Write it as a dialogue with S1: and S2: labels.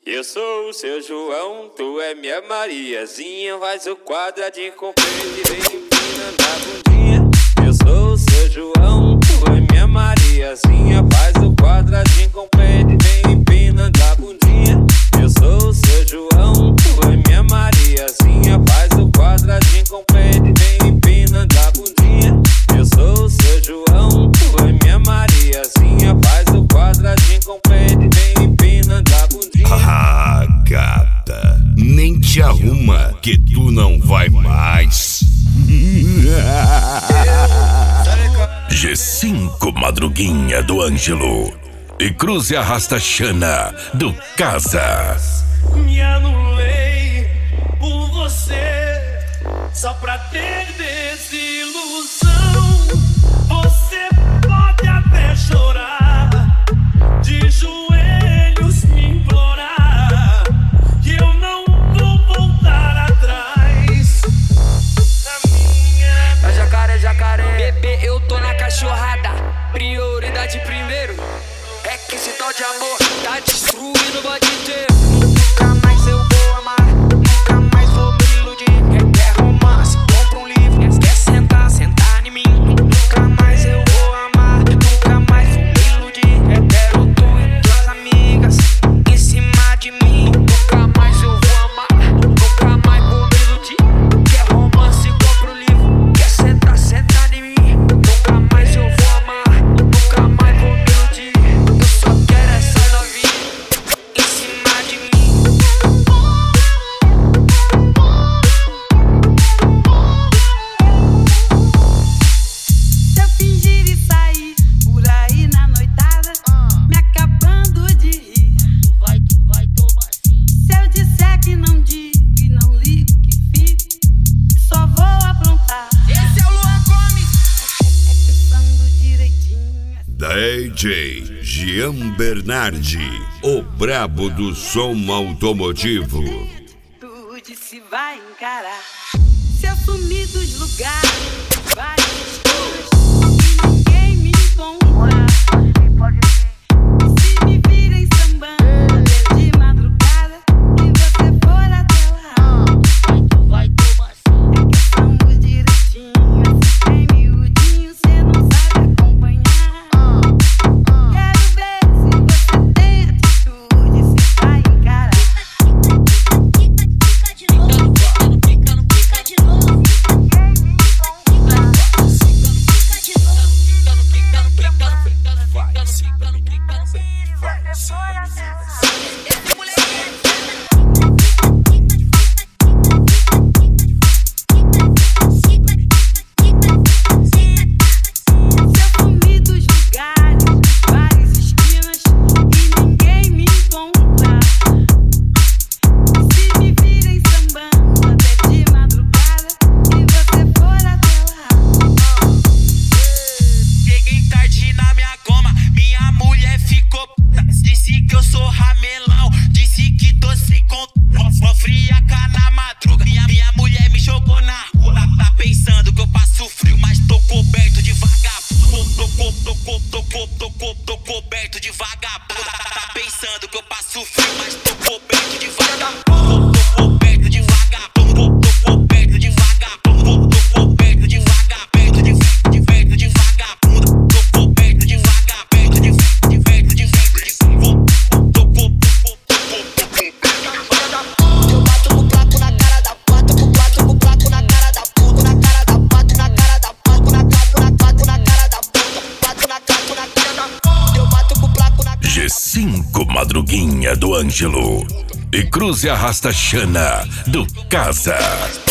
S1: Eu sou o seu João, tu é minha Mariazinha. Faz o quadradinho com peito e vem empinando a bundinha. Eu sou o seu João, tu é minha Mariazinha. Faz o quadradinho com peito e vem empinando a bundinha. Eu sou o seu João, tu é minha Mariazinha. Faz o quadradinho com peito e vem empinando a bundinha. Eu sou o seu João, tu é minha Mariazinha. Faz o quadradinho com peito e vem empinando a bundinha.
S2: Ah, gata, nem te arruma que tu não vai mais. G5 Madruguinha do Ângelo e Cruze Arrasta Xana do Casa.
S3: Me anulei por você, só pra ter desilusão. Você pode até chorar, de joelhos me implorar, que eu não vou voltar atrás. A minha...
S4: Jacaré, jacaré, bebê, eu tô na cachorrada. Prioridade primeiro, é que esse tal de amor tá destruindo o bode inteiro. Nunca mais eu vou amar, nunca mais vou me iludir. Quer romance, compra um livro, quer sentar, sentar em mim. Nunca mais eu vou amar, nunca mais vou me iludir. Quero tu e tuas amigas em cima de mim. Nunca mais eu vou amar, nunca mais vou me iludir. Quer romance, compra um livro, quer sentar, sentar em mim. Nunca mais eu vou amar, nunca mais vou me iludir. Eu só quero essa novinha em cima de mim.
S5: Se eu fingir e sair por aí na noitada, me acabando de rir.
S4: Tu vai tomar sim.
S5: Se eu disser que não digo e não ligo que fico, só vou aprontar.
S4: Esse é o Luan Gomes.
S5: Pensando direitinho.
S2: DJ Jean Bernardi, o brabo do som automotivo.
S5: Tu disse vai encarar. Se eu sumir dos lugares, várias esquinas, e ninguém me encontrar. Se me virem sambando de madrugada e você for até lá,
S4: Tu vai tomar sim.
S5: pensamos direitinho, assim bem miudinho, cê não sabe acompanhar. Quero ver se você tem atitude, se vai encarar. Se eu sumir dos lugares, várias esquinas, e ninguém me encontrar. Se me virem sambando até de madrugada e você for até lá.
S3: Cheguei tarde na minha goma, minha mulher ficou puta. Disse que eu sou ramelão, disse que tô sem conta. Fria cá na madruga, minha mulher me jogou na rua. Tá pensando que eu passo frio, mas tô coberto de vagabundo. Tô coberto de vagabundo. Tá pensando que eu passo frio, mas tô coberto de vagabundo. Tô coberto de vagabundo. Tô coberto de vagabundo. Tô coberto de vagabundo. Diverto de vagabundo. Tô coberto de vagabundo. Diverto de
S4: Eu bato com o placo na cara da pato, com o placo na cara da puta, na cara da pato, na cara da pato, na pato na cara da puta, pato na cara da puta. Eu bato com o placo na cara.
S2: G5 Madruguinha do Ângelo e Cruze Arrasta Xana do Casa.